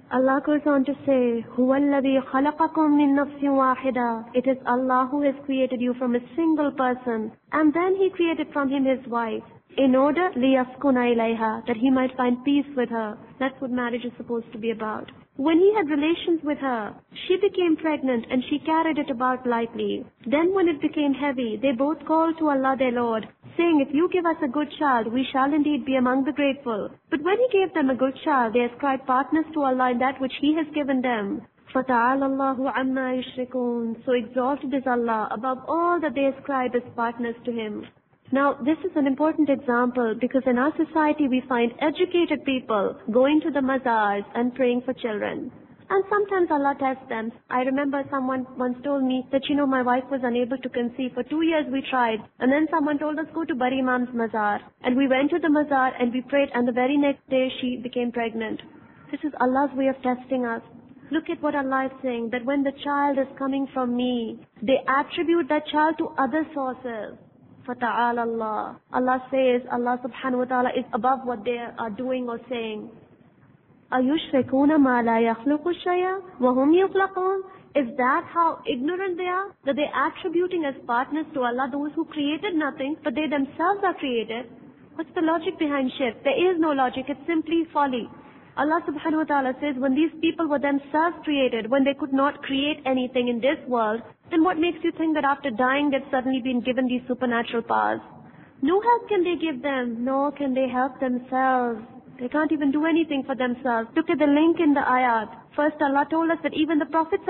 Allah goes on to say, هُوَ الَّذِي خَلَقَكُم مِّن نَّفْسٍ وَاحِدَةٍ. It is Allah who has created you from a single person. And then He created from him his wife, in order لِيَسْكُنَ إِلَيْهَا, that he might find peace with her. That's what marriage is supposed to be about. When he had relations with her, she became pregnant and she carried it about lightly. Then when it became heavy, they both called to Allah their Lord, saying, if you give us a good child, we shall indeed be among the grateful. But when He gave them a good child, they ascribed partners to Allah in that which He has given them. فَتَعَالَى اللَّهُ عَمَّا يُشْرِكُونَ. So exalted is Allah above all that they ascribe as partners to Him. Now, this is an important example because in our society we find educated people going to the mazars and praying for children. And sometimes Allah tests them. I remember someone once told me that, my wife was unable to conceive. For 2 years we tried. And then someone told us, go to Bari Imam's mazar. And we went to the mazar and we prayed, and the very next day she became pregnant. This is Allah's way of testing us. Look at what Allah is saying, that when the child is coming from me, they attribute that child to other sources. فَتَعَالَى اللَّهُ. Allah says, Allah subhanahu wa ta'ala is above what they are doing or saying. أَيُشْرِكُونَ مَا لَا يَخْلُقُ شَيْئًا وَهُمْ يُخْلَقُونَ. Is that how ignorant they are? That they are attributing as partners to Allah those who created nothing, but they themselves are created? What's the logic behind shirk? There is no logic, it's simply folly. Allah subhanahu wa ta'ala says, when these people were themselves created, when they could not create anything in this world, then what makes you think that after dying they've suddenly been given these supernatural powers? No help can they give them, nor can they help themselves. They can't even do anything for themselves. Look at the link in the ayat. First Allah told us that even the Prophet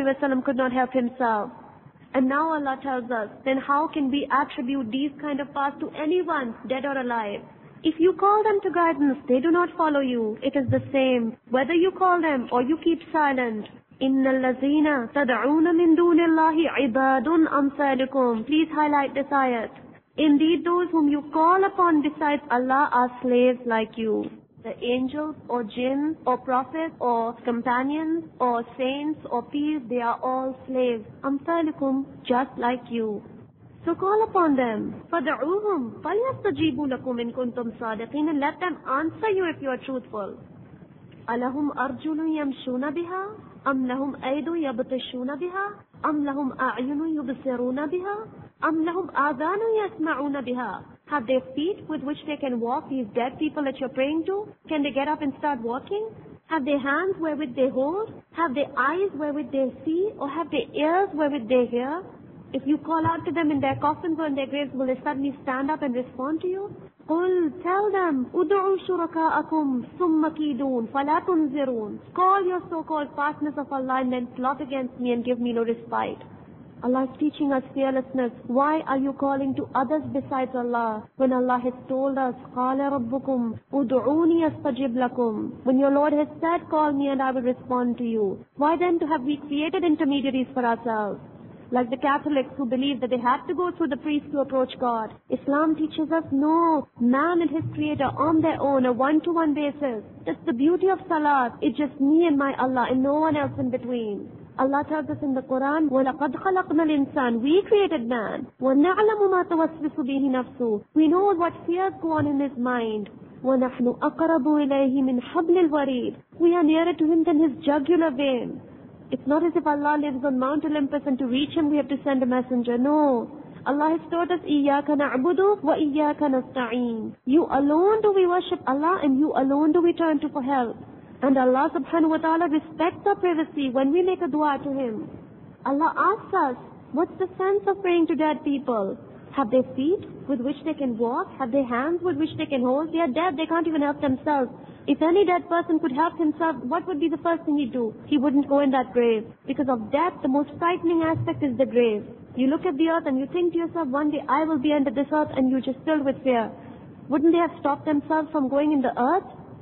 ﷺ could not help himself. And now Allah tells us, then how can we attribute these kind of powers to anyone, dead or alive? If you call them to guidance, they do not follow you. It is the same, whether you call them or you keep silent. إِنَّ الَّذِينَ تَدْعُونَ مِن دُونِ اللَّهِ عِبَادٌ أَمْثَالُكُمْ. Please highlight this ayat. Indeed, those whom you call upon besides Allah are slaves like you. The angels or jinn or prophets or companions or saints or peers, they are all slaves. أَمْثَالُكُمْ, just like you. So call upon them. فَدَعُوهُمْ فَلْيَسْتَجِيبُوا لَكُمْ إِن كُنتُمْ صَادِقِينَ. And let them answer you if you are truthful. أَلَهُمْ أَرْجُلٌ يَمْشُونَ بِهَا أَمْ لَهُمْ أَيْدٌ يَبْطِشُونَ بِهَا أَمْ لَهُمْ أَعْيُنٌ يُبْصِرُونَ بِهَا أَمْ لَهُمْ آذَانٌ يَسْمَعُونَ بِهَا. Have they feet with which they can walk, these dead people that you're praying to? Can they get up and start walking? Have they hands wherewith they hold? Have they eyes wherewith they see? Or have they ears wherewith they hear? If you call out to them in their coffins or in their graves, will they suddenly stand up and respond to you? قُلْ, tell them, أُدْعُوا شُرَكَاءَكُمْ ثُمَّ كِيدُونَ فَلَا تُنْزِرُونَ. Call your so-called partners of Allah and then plot against me and give me no respite. Allah is teaching us fearlessness. Why are you calling to others besides Allah when Allah has told us, قَالَ رَبُّكُمْ أُدْعُونِي أَسْتَجِبْ لَكُمْ. When your Lord has said, call me and I will respond to you. Why then have we created intermediaries for ourselves? Like the Catholics who believe that they have to go through the priest to approach God. Islam teaches us, no, man and his creator on their own, a one-to-one basis. That's the beauty of Salat. It's just me and my Allah and no one else in between. Allah tells us in the Quran, وَلَقَدْ خَلَقْنَا الْإِنسَانَ. We created man. وَنَعْلَمُ مَا تَوَسْوِسُ بِهِ نَفْسُهُ. We know what fears go on in his mind. وَنَحْنُ أَقْرَبُ إِلَيْهِ مِنْ حَبْلِ الْوَرِيدِ. We are nearer to him than his jugular vein. It's not as if Allah lives on Mount Olympus and to reach him we have to send a messenger. No. Allah has taught us, إِيَّاكَ نَعْبُدُ وَإِيَّاكَ نَسْتَعِينُ. You alone do we worship Allah and you alone do we turn to for help. And Allah subhanahu wa ta'ala respects our privacy when we make a dua to Him. Allah asks us, what's the sense of praying to dead people? Have they feet with which they can walk? Have they hands with which they can hold? They are dead, they can't even help themselves. If any dead person could help himself, what would be the first thing he'd do? He wouldn't go in that grave. Because of death, the most frightening aspect is the grave. You look at the earth and you think to yourself, one day I will be under this earth, and you're just filled with fear. Wouldn't they have stopped themselves from going in the earth?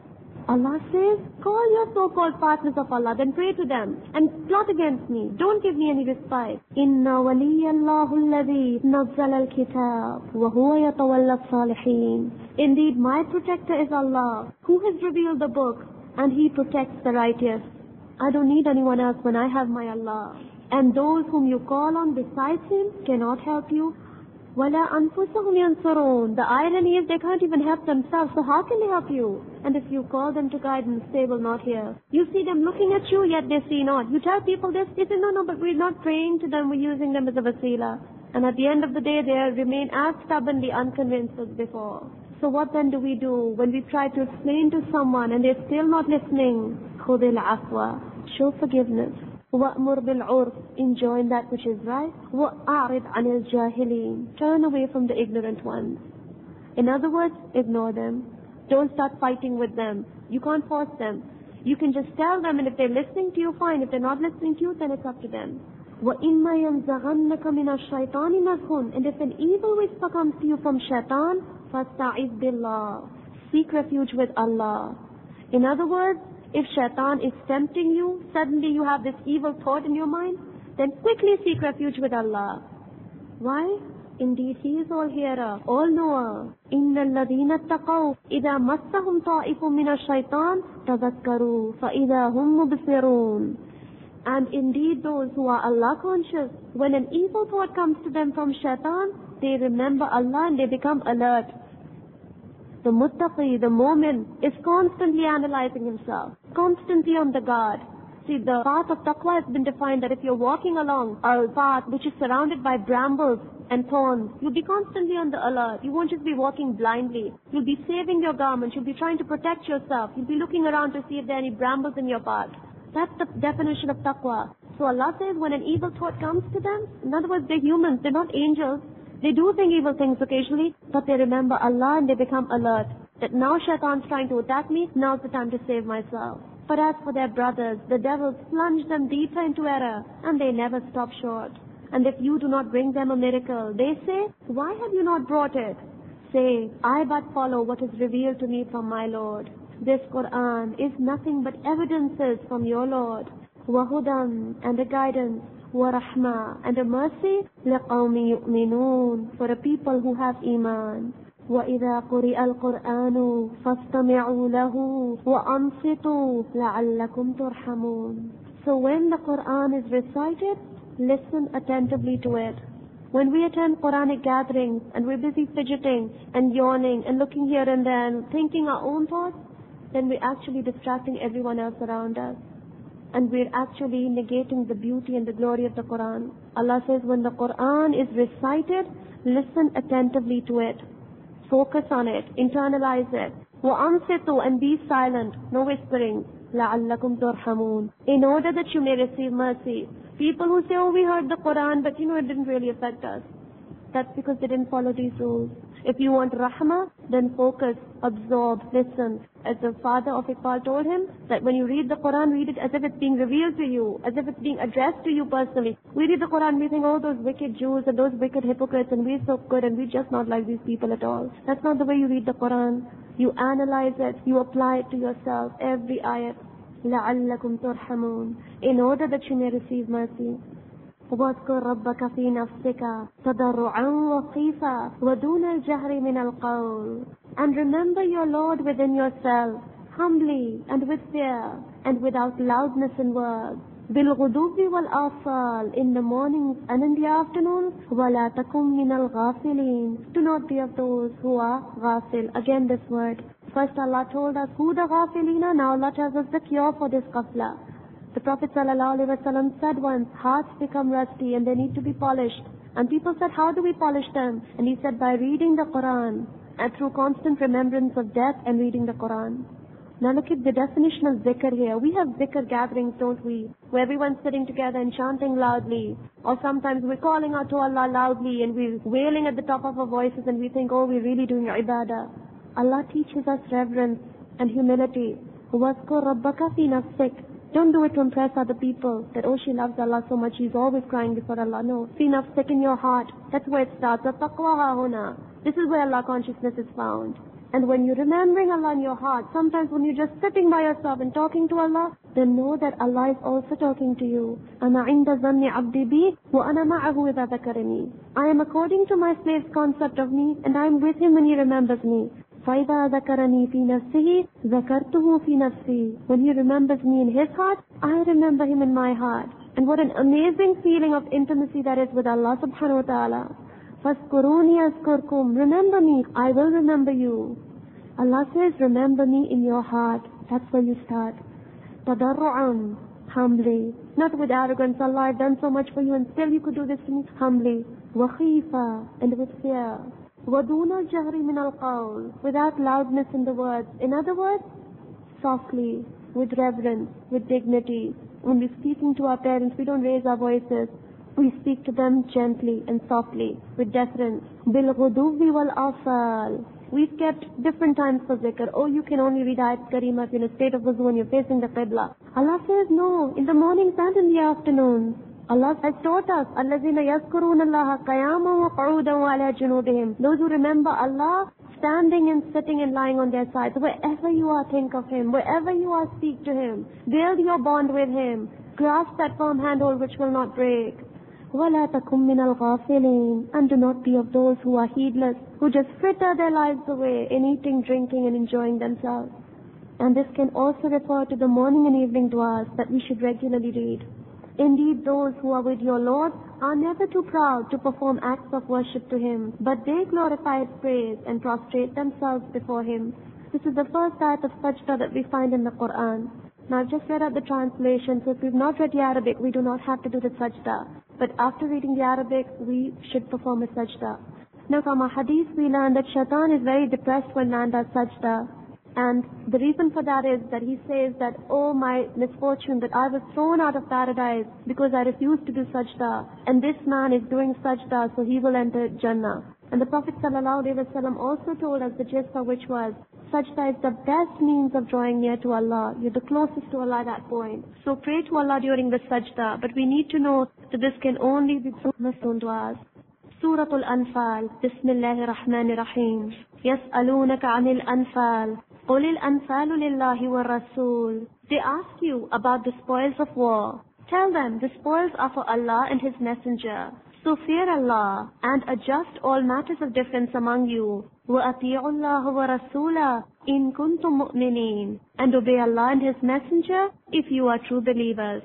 Allah says, call your so-called partners of Allah, then pray to them and plot against me. Don't give me any respite. Inna waliyallahu alladhi nazzala al-kitab wa huwa yatawalla as-salihin. Indeed, my protector is Allah, who has revealed the book, and He protects the righteous. I don't need anyone else when I have my Allah. And those whom you call on besides Him cannot help you. وَلَا أَنفُسَهُمْ يَنْصُرُونَ. The irony is they can't even help themselves, so how can they help you? And if you call them to guidance, they will not hear. You see them looking at you, yet they see not. You tell people this, they say, no, but we're not praying to them, we're using them as a wasila. And at the end of the day, they remain as stubbornly unconvinced as before. So what then do we do when we try to explain to someone and they're still not listening? خُذِ الْعَفْوَ, show forgiveness. وَأْمُرْ بِالْعُرْفِ, enjoin that which is right. وَأَعْرِضْ عَنِ الْجَاهِلِينَ, turn away from the ignorant ones. In other words, ignore them. Don't start fighting with them. You can't force them. You can just tell them, and if they're listening to you, fine. If they're not listening to you, then it's up to them. وَإِمَّا يَنْزَغَنَّكَ مِنَ الشَّيْطَانِ نَزْغٌ, and if an evil whisper comes to you from shaitan, فَاسْتَعِذْ بِاللَّهِ, seek refuge with Allah. In other words, if shaitan is tempting you, suddenly you have this evil thought in your mind, then quickly seek refuge with Allah. Why? Indeed, He is all hearer, all knower. إِنَّ الَّذِينَ اتَّقَوْا إِذَا مَسَّهُمْ طَائِفٌ مِّنَ الشَّيْطَانِ تَذَكَّرُوا فَإِذَا هُمْ مُبْصِرُونَ. And indeed those who are Allah conscious, when an evil thought comes to them from shaitan, they remember Allah and they become alert. The muttaqi, the mu'min, is constantly analyzing himself, constantly on the guard. See, the path of taqwa has been defined that if you're walking along a path which is surrounded by brambles and thorns, you'll be constantly on the alert. You won't just be walking blindly. You'll be saving your garments. You'll be trying to protect yourself. You'll be looking around to see if there are any brambles in your path. That's the definition of taqwa. So Allah says when an evil thought comes to them, in other words, they're humans, they're not angels. They do think evil things occasionally, but they remember Allah and they become alert. That now shaitan's trying to attack me, now's the time to save myself. But as for their brothers, the devil plunged them deeper into error, and they never stop short. And if you do not bring them a miracle, they say, why have you not brought it? Say, I but follow what is revealed to me from my Lord. This Quran is nothing but evidences from your Lord. وَهُدًى, and a guidance. وَرَحْمَةً, and a mercy. لِقَوْمِ يُؤْمِنُونَ, for a people who have iman. وَإِذَا قُرِئَ الْقُرْآنُ فَاسْتَمِعُوا لَهُ وَأَنصِتُوا لَعَلَّكُمْ تُرْحَمُونَ. So when the Quran is recited, listen attentively to it. When we attend Quranic gatherings and we're busy fidgeting and yawning and looking here and there and thinking our own thoughts, then we're actually distracting everyone else around us. And we're actually negating the beauty and the glory of the Quran. Allah says when the Quran is recited, listen attentively to it. Focus on it, internalize it. وَأَنصِتُوا, and be silent, no whispering. لَعَلَّكُمْ تُرْحَمُونَ, in order that you may receive mercy. People who say, oh, we heard the Quran, but it didn't really affect us. That's because they didn't follow these rules. If you want rahmah, then focus, absorb, listen. As the father of Iqbal told him, that when you read the Quran, read it as if it's being revealed to you, as if it's being addressed to you personally. We read the Quran, we think, oh, those wicked Jews and those wicked hypocrites, and we're so good, and we're just not like these people at all. That's not the way you read the Quran. You analyze it, you apply it to yourself, every ayat. لَعَلَّكُمْ تُرْحَمُونَ, in order that you may receive mercy. وَاذْكُرْ رَبَّكَ فِي نَفْسِكَ تَضَرُّعًا وَخِيفًا وَدُونَ الْجَهْرِ مِنَ الْقَوْلِ, and remember your Lord within yourself, humbly and with fear, and without loudness in words. بِالْغُدُوِّ وَالْآصَالِ, in the mornings and in the afternoons. وَلَا تَكُمْ مِنَ الْغَافِلِينَ, do not be of those who are ghafil. Again this word. First Allah told us who the ghafilina, now Allah tells us the cure for this ghafla. The Prophet ﷺ said once, hearts become rusty and they need to be polished. And people said, how do we polish them? And he said, by reading the Quran, and through constant remembrance of death and reading the Quran. Now look at the definition of zikr here. We have zikr gatherings, don't we? Where everyone's sitting together and chanting loudly. Or sometimes we're calling out to Allah loudly and we're wailing at the top of our voices and we think, oh, we're really doing ibadah. Allah teaches us reverence and humility. وَاذْكُرْ رَبَّكَ فِي نَفْسِكَ, don't do it to impress other people, that oh, she loves Allah so much, she's always crying before Allah. No, fi nafsik, in your heart. That's where it starts. Taqwa hahuna. This is where Allah consciousness is found. And when you're remembering Allah in your heart, sometimes when you're just sitting by yourself and talking to Allah, then know that Allah is also talking to you. أَنَا عِنْدَ ظَنِّ عَبْدِي بِي وَأَنَا مَعَهُ إِذَا ذَكَرَنِي. I am according to my slave's concept of me, and I am with him when he remembers me. فَإِذَا ذَكَرَنِي فِي نَفْسِهِ ذَكَرْتُهُ فِي نَفْسِي. When he remembers me in his heart, I remember him in my heart. And what an amazing feeling of intimacy that is with Allah subhanahu wa ta'ala. فَاذْكُرُونِي أَذْكُرْكُمْ, remember me, I will remember you. Allah says, remember me in your heart. That's where you start. Tadarru'an, humbly. Not with arrogance. Allah, I've done so much for you and still you could do this to me. Humbly. Wa khifa, and with fear. Wa duna jahri min al-qawl, without loudness in the words. In other words, softly, with reverence, with dignity. When we're speaking to our parents, we don't raise our voices. We speak to them gently and softly, with deference. Bil ghuduwi wal asal. We've kept different times for zikr. Oh, you can only read Ayat Karima if you're in a state of wuzu when you're facing the Qibla. Allah says no, in the mornings and in the afternoons. Allah has taught us, الَّذِينَ يَذْكُرُونَ اللَّهَ قَيَامًا وَقُعُودًا وَعَلَى جُنُوبِهِمْ. Those who remember Allah, standing and sitting and lying on their sides. Wherever you are, think of Him. Wherever you are, speak to Him. Build your bond with Him. Grasp that firm handhold which will not break. وَلَا تَكُمْ مِنَ الْغَافِلِينَ. And do not be of those who are heedless, who just fritter their lives away in eating, drinking and enjoying themselves. And this can also refer to the morning and evening du'as that we should regularly read. Indeed, those who are with your Lord are never too proud to perform acts of worship to Him, but they glorify His praise and prostrate themselves before Him. This is the first ayat of sajda that we find in the Quran. Now I've just read out the translation, so if we've not read the Arabic, we do not have to do the sajda. But after reading the Arabic, we should perform a sajda. Now from a hadith we learn that shaitan is very depressed when man does sajda. And the reason for that is that he says that, oh my misfortune, that I was thrown out of paradise because I refused to do sajda. And this man is doing sajda, so he will enter Jannah. And the Prophet ﷺ also told us the gist of which was, sajda is the best means of drawing near to Allah. You're the closest to Allah at that point. So pray to Allah during the sajda. But we need to know that this can only be through Muslim du'as. Surah Al-Anfal. Bismillahir Rahmanir Rahim. يَسْأَلُونَكَ عَنِ الْأَنفَالِ قُلِ الْأَنفَالُ لِلَّهِ وَالرَّسُولِ. They ask you about the spoils of war. Tell them the spoils are for Allah and His Messenger. So fear Allah and adjust all matters of difference among you. وَأَطِيعُوا اللَّهَ وَرَسُولَهُ إِن كُنتُم مُؤْمِنِينَ. And obey Allah and His Messenger if you are true believers.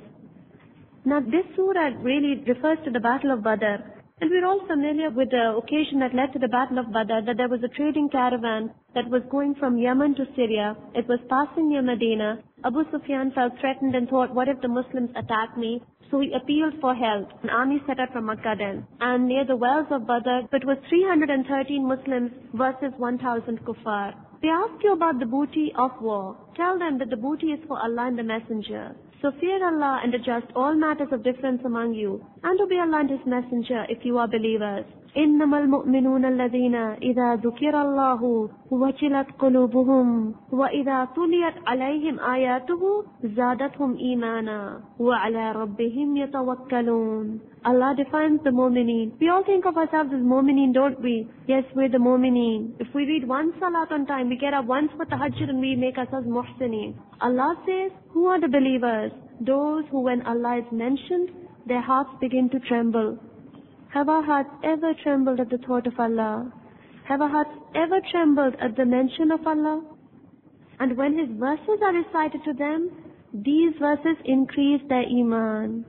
Now this surah really refers to the Battle of Badr. And we're all familiar with the occasion that led to the Battle of Badr, that there was a trading caravan that was going from Yemen to Syria. It was passing near Medina. Abu Sufyan felt threatened and thought, what if the Muslims attack me? So he appealed for help. An army set out from Makkah then. And near the wells of Badr, it was 313 Muslims versus 1,000 kuffar. They ask you about the booty of war. Tell them that the booty is for Allah and the Messenger. So fear Allah and adjust all matters of difference among you, and obey Allah and His Messenger if you are believers. إِنَّمَا الْمُؤْمِنُونَ الَّذِينَ إِذَا ذُكِرَ اللَّهُ وَجِلَتْ قُلُوبُهُمْ وَإِذَا تُلِيَتْ عَلَيْهِمْ آيَاتُهُ زَادَتْهُمْ إِيمَانًا وَعَلَى رَبِّهِمْ يَتَوَكَّلُونَ. Allah defines the mu'mineen. We all think of ourselves as mu'mineen, don't we? Yes, we're the mu'mineen. If we read one salat on time, we get up once for tahajjud and we make ourselves muhsineen. Allah says, who are the believers? Those who when Allah is mentioned, their hearts begin to tremble. Have our hearts ever trembled at the thought of Allah? Have our hearts ever trembled at the mention of Allah? And when His verses are recited to them, these verses increase their iman.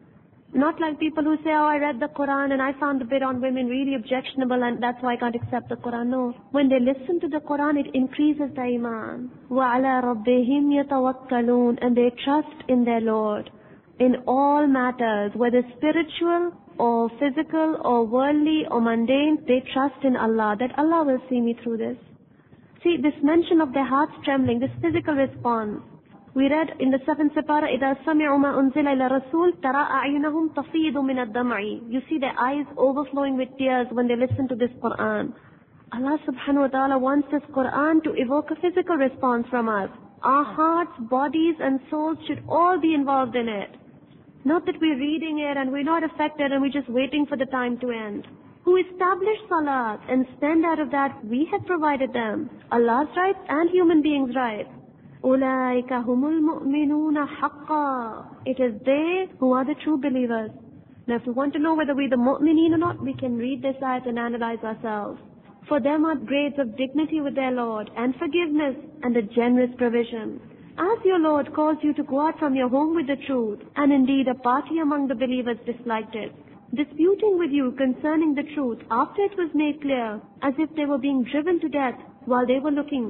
Not like people who say, oh, I read the Quran and I found the bit on women really objectionable and that's why I can't accept the Quran. No. When they listen to the Quran, it increases their iman. وَعَلَى رَبِّهِمْ يَتَوَكَّلُونَ. And they trust in their Lord in all matters, whether spiritual or physical or worldly or mundane. They trust in Allah, that Allah will see me through this. See, this mention of their hearts trembling, this physical response. We read in the 7th Separa, إِذَا سَمِعُوا مَا أُنزِلَ إِلَى الرَّسُولِ تَرَى أَعْيُنَهُمْ تَفِيضُ مِنَ الدَّمْعِ. You see their eyes overflowing with tears when they listen to this Quran. Allah subhanahu wa ta'ala wants this Quran to evoke a physical response from us. Our hearts, bodies and souls should all be involved in it. Not that we're reading it and we're not affected and we're just waiting for the time to end. Who established salat and spend out of that, we have provided them Allah's rights and human beings' rights. أُولَٰئِكَ هُمُ الْمُؤْمِنُونَ حَقًّا. It is they who are the true believers. Now if we want to know whether we're the mu'mineen or not, we can read this ayat and analyze ourselves. For them are grades of dignity with their Lord and forgiveness and a generous provision. As your Lord caused you to go out from your home with the truth, and indeed a party among the believers disliked it, disputing with you concerning the truth after it was made clear, as if they were being driven to death while they were looking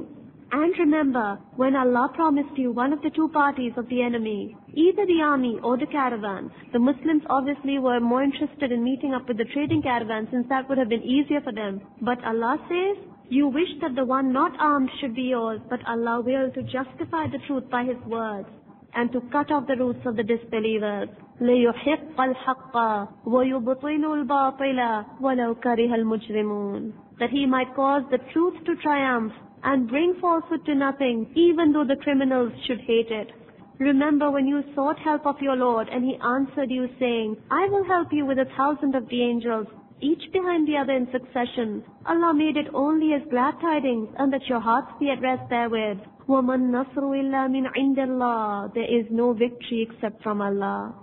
And remember, when Allah promised you one of the two parties of the enemy, either the army or the caravan, the Muslims obviously were more interested in meeting up with the trading caravan since that would have been easier for them. But Allah says, you wish that the one not armed should be yours, but Allah will to justify the truth by His words and to cut off the roots of the disbelievers. لِيُحِقَّ الْحَقَّ وَيُبْطِلُ الْبَاطِلَ وَلَوْ كَرِهَ الْمُجْرِمُونَ. That He might cause the truth to triumph and bring falsehood to nothing, even though the criminals should hate it. Remember when you sought help of your Lord and He answered you saying, I will help you with 1,000 of the angels, each behind the other in succession. Allah made it only as glad tidings and that your hearts be at rest therewith. وَمَا النَّصْرُ إِلَّا مِنْ عِنْدِ اللَّهِ. There is no victory except from Allah.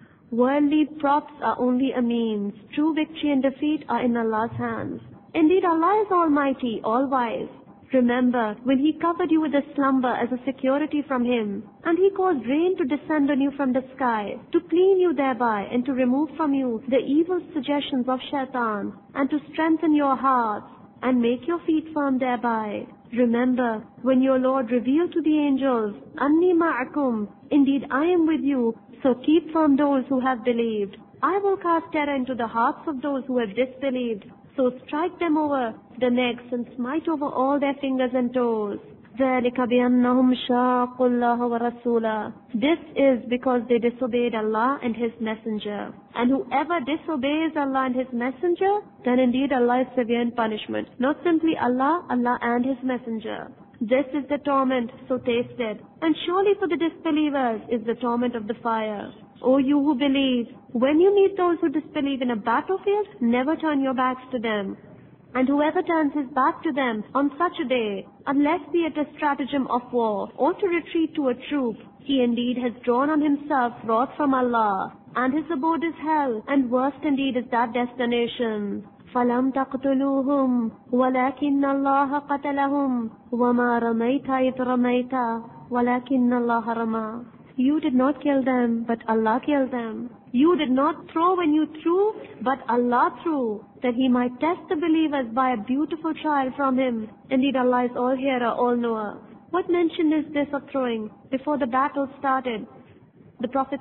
Worldly props are only a means. True victory and defeat are in Allah's hands. Indeed, Allah is Almighty, All-Wise. Remember, when He covered you with a slumber as a security from Him, and He caused rain to descend on you from the sky, to clean you thereby, and to remove from you the evil suggestions of shaitan, and to strengthen your hearts, and make your feet firm thereby. Remember, when your Lord revealed to the angels, Anni ma'akum, indeed I am with you, so keep firm those who have believed. I will cast terror into the hearts of those who have disbelieved, so strike them over the necks and smite over all their fingers and toes. ذَلِكَ بِأَنَّهُمْ شَاقُوا اللَّهَ وَرَسُولَهُ. This is because they disobeyed Allah and His Messenger. And whoever disobeys Allah and His Messenger, then indeed Allah is severe in punishment. Not simply Allah, Allah and His Messenger. This is the torment, so taste it. And surely for the disbelievers is the torment of the fire. O you who believe, when you meet those who disbelieve in a battlefield, never turn your backs to them. And whoever turns his back to them on such a day, unless be it a stratagem of war or to retreat to a troop, he indeed has drawn on himself wrath from Allah, and his abode is hell, and worst indeed is that destination. فَلَمْ تَقْتُلُوهُمْ وَلَكِنَّ اللَّهَ قَتَلَهُمْ وَمَا رَمَيْتَ إِذْ رَمَيْتَ وَلَكِنَّ اللَّهَ رَمَى. You did not kill them, but Allah killed them. You did not throw when you threw, but Allah threw, that He might test the believers by a beautiful trial from Him. Indeed, Allah is all-hearer, all-knower. What mention is this of throwing? Before the battle started, the Prophet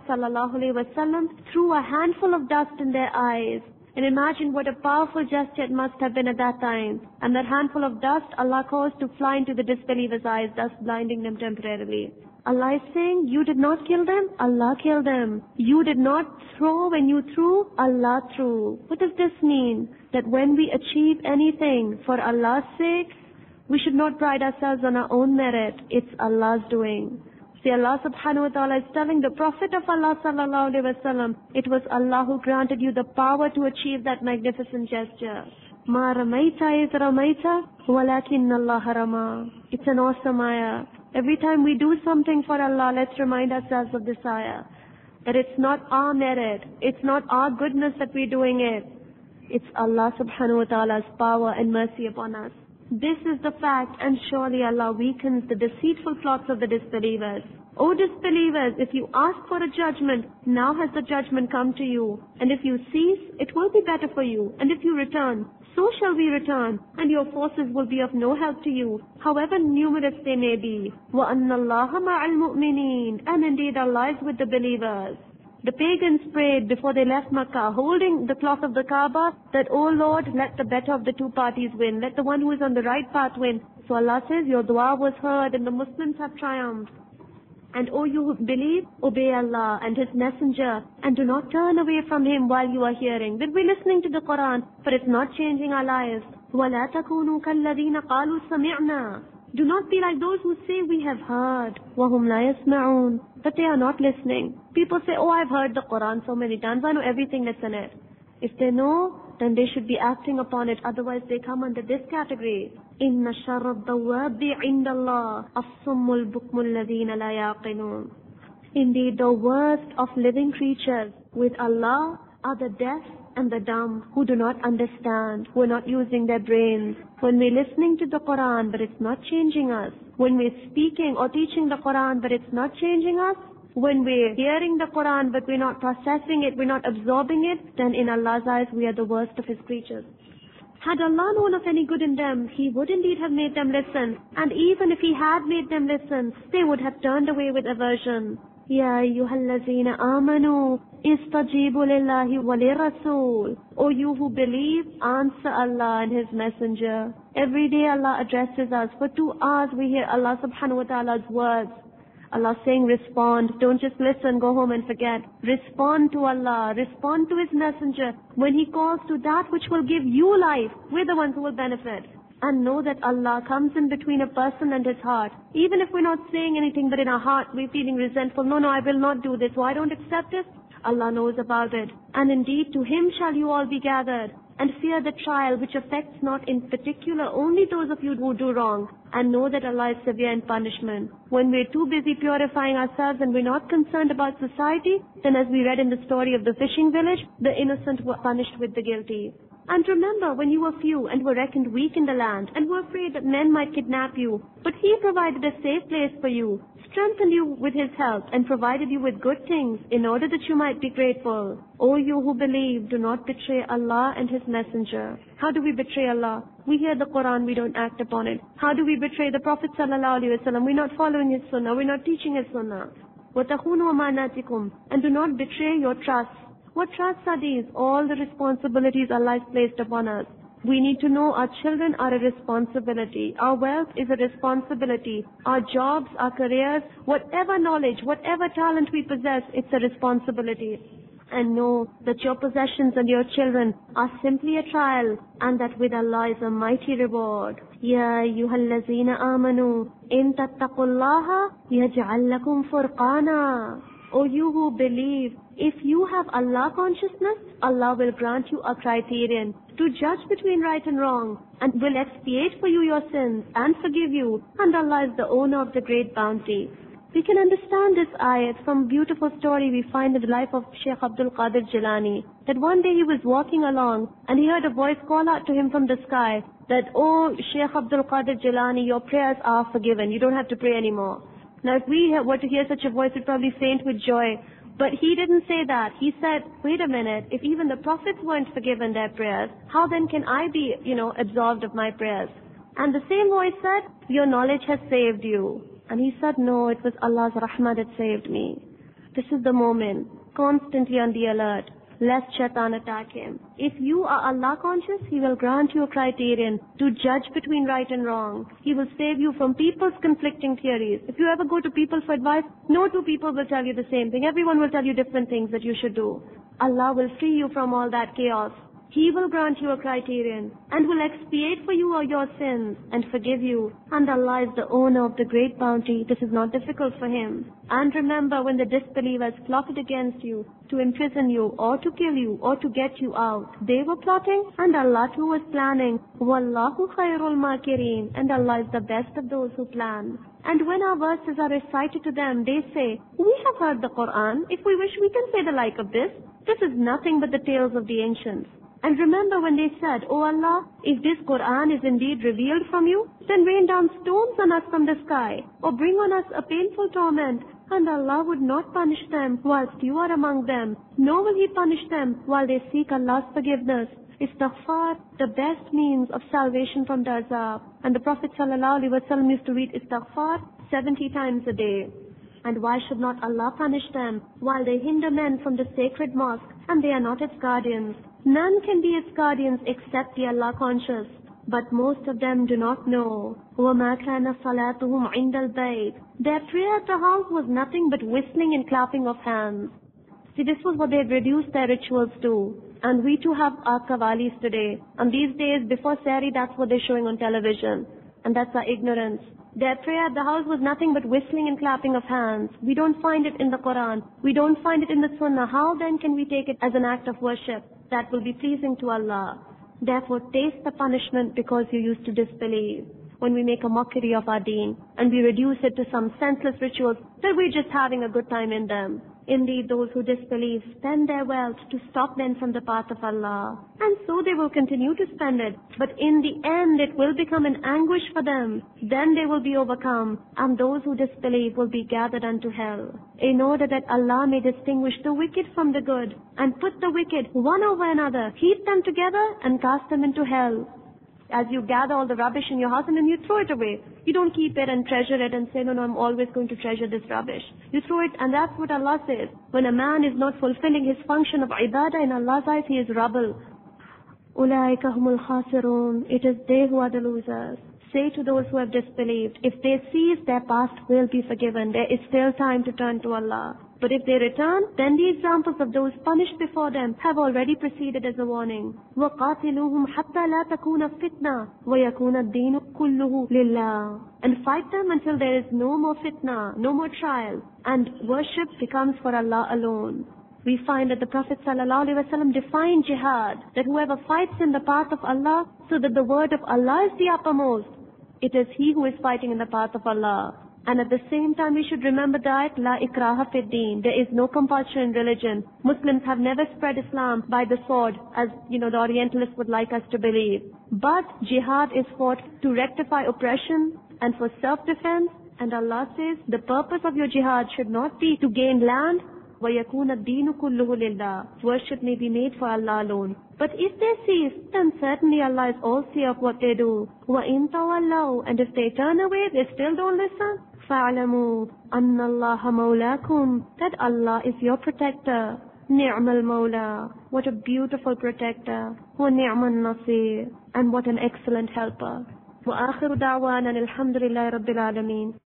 ﷺ threw a handful of dust in their eyes. And imagine what a powerful gesture it must have been at that time. And that handful of dust Allah caused to fly into the disbelievers' eyes, thus blinding them temporarily. Allah is saying, you did not kill them, Allah killed them. You did not throw when you threw, Allah threw. What does this mean? That when we achieve anything for Allah's sake, we should not pride ourselves on our own merit. It's Allah's doing. See, Allah subhanahu wa ta'ala is telling the Prophet of Allah sallallahu alayhi wa sallam, it was Allah who granted you the power to achieve that magnificent gesture. مَا رَمَيْتَ إِذْ رَمَيْتَ وَلَكِنَّ اللَّهَ رَمَى. It's an awesome ayah. Every time we do something for Allah, let's remind ourselves of this ayah. That it's not our merit, it's not our goodness that we're doing it. It's Allah subhanahu wa ta'ala's power and mercy upon us. This is the fact, and surely Allah weakens the deceitful plots of the disbelievers. O disbelievers, if you ask for a judgment, now has the judgment come to you. And if you cease, it will be better for you. And if you return, so shall we return, and your forces will be of no help to you, however numerous they may be. وَأَنَّ اللَّهَ مَعَ الْمُؤْمِنِينَ. And indeed Allah is with the believers. The pagans prayed before they left Makkah, holding the cloth of the Kaaba, that, O Lord, let the better of the two parties win. Let the one who is on the right path win. So Allah says, your dua was heard and the Muslims have triumphed. And O you who believe, obey Allah and His Messenger, and do not turn away from Him while you are hearing. That we're listening to the Quran, but it's not changing our lives. وَلَا تَكُونُوا كَالَّذِينَ قَالُوا سَمِعْنَا. Do not be like those who say we have heard. وَهُمْ لَا يَسْمَعُونَ. But they are not listening. People say, oh, I've heard the Quran so many times, I know everything that's in it. If they know, then they should be acting upon it, otherwise they come under this category. إِنَّ شَرَّ الدَّوَّابِ عِنْدَ اللَّهِ الصُّمُّ الْبُكْمُ الَّذِينَ لَا يَعْقِلُونَ. Indeed, the worst of living creatures with Allah are the deaf and the dumb, who do not understand, who are not using their brains. When we're listening to the Quran, but it's not changing us. When we're speaking or teaching the Quran, but it's not changing us. When we're hearing the Quran, but we're not processing it, we're not absorbing it, then in Allah's eyes, we are the worst of His creatures. Had Allah known of any good in them, He would indeed have made them listen. And even if He had made them listen, they would have turned away with aversion. Ya ayyuhallazina amanu, istajibu lillahi walirrasul. O you who believe, answer Allah and His Messenger. Every day Allah addresses us. For 2 hours we hear Allah subhanahu wa ta'ala's words. Allah saying, respond. Don't just listen, go home and forget. Respond to Allah. Respond to His Messenger. When He calls to that which will give you life, we're the ones who will benefit. And know that Allah comes in between a person and his heart. Even if we're not saying anything, but in our heart we're feeling resentful. No, I will not do this. Why don't accept it? Allah knows about it. And indeed, to Him shall you all be gathered. And fear the trial which affects not in particular only those of you who do wrong. And know that Allah is severe in punishment. When we're too busy purifying ourselves and we're not concerned about society, then as we read in the story of the fishing village, the innocent were punished with the guilty. And remember when you were few and were reckoned weak in the land and were afraid that men might kidnap you, but He provided a safe place for you, strengthened you with His help and provided you with good things in order that you might be grateful. O you who believe, do not betray Allah and His Messenger. How do we betray Allah? We hear the Quran, we don't act upon it. How do we betray the Prophet ﷺ? We're not following his sunnah, we're not teaching his sunnah. وَتَخُونُوا أَمَانَاتِكُمْ. And do not betray your trust. What trusts are these? All the responsibilities Allah has placed upon us. We need to know our children are a responsibility. Our wealth is a responsibility. Our jobs, our careers, whatever knowledge, whatever talent we possess, it's a responsibility. And know that your possessions and your children are simply a trial, and that with Allah is a mighty reward. Ya ayyuhallazina amanu, in tattaqullaha yaj'al lakum furqana. O you who believe, if you have Allah consciousness, Allah will grant you a criterion to judge between right and wrong, and will expiate for you your sins and forgive you, and Allah is the owner of the great bounty. We can understand this ayat from a beautiful story we find in the life of Shaykh Abdul Qadir Jilani, that one day he was walking along and he heard a voice call out to him from the sky that, "Oh Shaykh Abdul Qadir Jilani, your prayers are forgiven, you don't have to pray anymore." Now if we were to hear such a voice, we'd probably faint with joy. But he didn't say that. He said, wait a minute, if even the prophets weren't forgiven their prayers, how then can I be, absolved of my prayers? And the same voice said, your knowledge has saved you. And he said, no, it was Allah's rahmah that saved me. This is the moment. Constantly on the alert, lest shaitan attack him. If you are Allah conscious, He will grant you a criterion to judge between right and wrong. He will save you from people's conflicting theories. If you ever go to people for advice, no two people will tell you the same thing. Everyone will tell you different things that you should do. Allah will free you from all that chaos. He will grant you a criterion and will expiate for you all your sins and forgive you. And Allah is the owner of the great bounty. This is not difficult for Him. And remember, when the disbelievers plotted against you to imprison you or to kill you or to get you out, they were plotting and Allah too was planning. Wallahu khairul makirin. And Allah is the best of those who plan. And when our verses are recited to them, they say, we have heard the Quran. If we wish, we can say the like of this. This is nothing but the tales of the ancients. And remember when they said, O Allah, if this Quran is indeed revealed from you, then rain down stones on us from the sky, or bring on us a painful torment, and Allah would not punish them whilst you are among them, nor will He punish them while they seek Allah's forgiveness. Istighfar, the best means of salvation from the azab. And the Prophet ﷺ used to read Istighfar 70 times a day. And why should not Allah punish them while they hinder men from the sacred mosque and they are not its guardians? None can be its guardians except the Allah conscious. But most of them do not know. وَمَا كَانَ صَلَاتُهُمْ عِنْدَ الْبَيْتِ. Their prayer at the house was nothing but whistling and clapping of hands. See, this was what they had reduced their rituals to. And we too have our qawwalis today. And these days, before Sehri, that's what they're showing on television. And that's our ignorance. Their prayer at the house was nothing but whistling and clapping of hands. We don't find it in the Quran. We don't find it in the Sunnah. How then can we take it as an act of worship that will be pleasing to Allah? Therefore, taste the punishment because you used to disbelieve. When we make a mockery of our deen and we reduce it to some senseless rituals that we're just having a good time in them. Indeed, those who disbelieve spend their wealth to stop men from the path of Allah. And so they will continue to spend it. But in the end, it will become an anguish for them. Then they will be overcome, and those who disbelieve will be gathered unto hell. In order that Allah may distinguish the wicked from the good, and put the wicked one over another, heap them together and cast them into hell. As you gather all the rubbish in your house and then you throw it away. You don't keep it and treasure it and say, no, I'm always going to treasure this rubbish. You throw it, and that's what Allah says. When a man is not fulfilling his function of ibadah in Allah's eyes, he is rubble. أُولَٰئِكَ هُمُ الْخَاسِرُونَ. It is they who are the losers. Say to those who have disbelieved, if they cease, their past will be forgiven. There is still time to turn to Allah. But if they return, then the examples of those punished before them have already preceded as a warning. وَقَاتِلُوهُمْ حَتَّى لَا تَكُونَ فِتْنَةٌ وَيَكُونَ الدِّينُ كُلُّهُ لِلَّهِ. And fight them until there is no more fitna, no more trial, and worship becomes for Allah alone. We find that the Prophet ﷺ defined jihad, that whoever fights in the path of Allah so that the word of Allah is the uppermost, it is he who is fighting in the path of Allah. And at the same time, we should remember that La ikraha fid deen. There is no compulsion in religion. Muslims have never spread Islam by the sword, as the Orientalists would like us to believe. But jihad is fought to rectify oppression and for self-defense. And Allah says the purpose of your jihad should not be to gain land. وَيَكُونَ الدِّينُ كُلُّهُ لِلَّهِ. Worship may be made for Allah alone. But if they cease, then certainly Allah is all seeing of what they do. وَإِن تَوَلَّوْا. And if they turn away, they still don't listen. فَاعْلَمُوا أَنَّ اللَّهَ مَوْلَاكُمْ. That Allah is your protector. نِعْمَ الْمَوْلَى. What a beautiful protector. وَنِعْمَ النَّصِيرُ. And what an excellent helper. وَآخِرُ دَعْوَانَا الْحَمْدُ لِلَّهِ رَبِّ الْعَالَمِينَ.